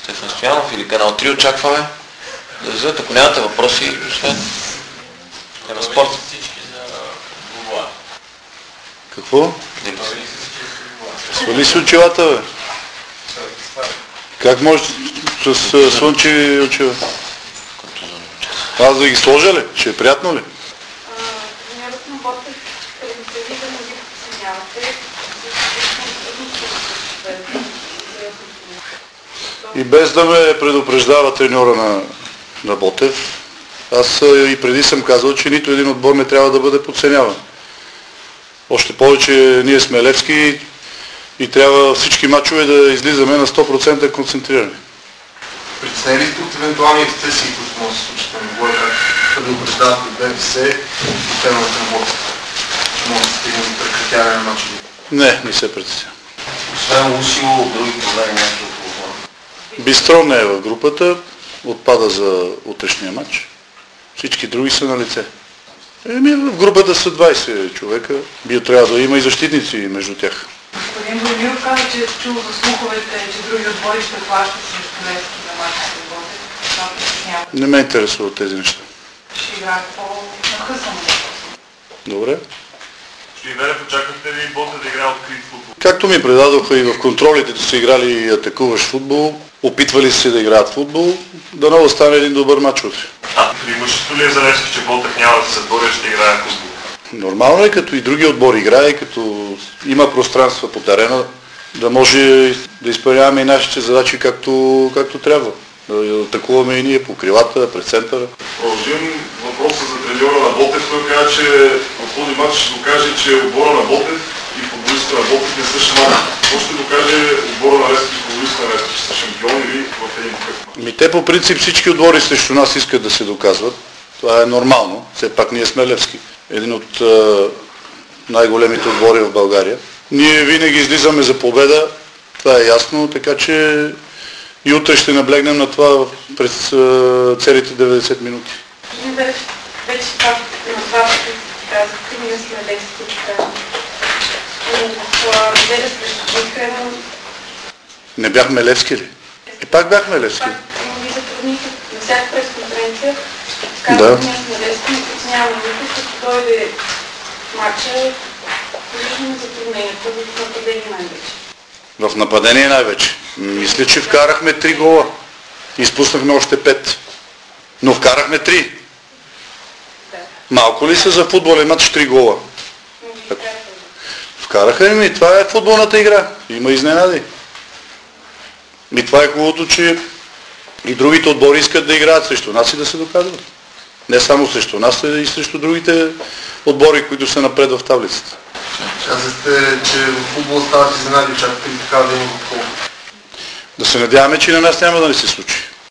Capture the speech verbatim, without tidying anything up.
Стефан Стоянов или Канал три очакваме да излезат. Ако нямате въпроси, освен тема спорт. Какво? Свали си очилата, бе. Как може с слънчеви очила? Аз да ги сложа ли? Ще е приятно ли? И без да ме предупреждава треньора на, на Ботев, аз и преди съм казал, че нито един отбор не трябва да бъде подценяван. Още повече ние сме Левски и трябва всички мачове да излизаме на сто процента концентрирани. Притеснени сте от евентуални ексцесии, които може да се случат на ниво, както предупреждават от БФС и темата на Ботев? Може да стигне до прекратяване на мачове? Не, не се притесня. Освен Лусило, други проблеми някакви от отбора? Бистрон не е в групата, отпада за утрешния матч. Всички други са на лице. Еми, в групата са двайсет човека. Био трябва да има и защитници между тях. Господин Боемиров каза, че е чул за слуховете, че други отбори ще плащат срещу Левски за мачите в Ботев. Не ме интересуват тези неща. Ще играят по-нахъсано. Добре. Господин Велев, очаквате ли Ботев да играе открит футбол? Както ми предадоха и в контролите, да са играли и атакуваш футбол, опитвали се да играят футбол, дано да стане един добър мач утре. А преимущество ли е за Левски, че Ботев няма да се бори, ще играе футбол? Нормално е, като и други отбори играе, като има пространства по терена, да може да изпълняваме и нашите задачи както, както трябва. Да атакуваме и ние по крилата, пред центъра. Продължим въпроса за треньора на Ботев. Той каза, че в този матч ще докаже, че отбора на Ботев и футболистите на Ботев не са шамани. Какво ще докаже отбора на Левски и футболистите на Левски, че са шампиони или в един такъв матч? Ми те по принцип всички отбори срещу нас искат да се доказват. Това е нормално. Все пак ние сме Левски. Един от е, най-големите отбори в България. Ние винаги излизаме за победа. Това е ясно, така че и утре ще наблегнем на това през е, целите деветдесет минути. Вече това на това, което ти казахте, ние сме Левски, така. В неделя срещу Искрено... Не бяхме Левски ли? И пак бяхме Левски. Пак ви затруднихте на всяка пресконференция. Казваме, ние сме Левски, не подценяваме никой, като дойде матча, виждаме затруднението в нападение най-вече. В нападение най-вече. Мисля, че вкарахме три гола. Изпуснахме още пет. Но вкарахме три. Да. Малко ли са за футболен матч три гола? Вкараха ми, това е футболната игра. Има изненади. И това е хубавото, че и другите отбори искат да играят срещу нас и да се доказват. Не само срещу нас, а и срещу другите отбори, които са напред в таблицата. Казахте, че в футбол стават изненади, очаквате ли така да има в футбол? Да се надяваме, че на нас няма да ни се случи.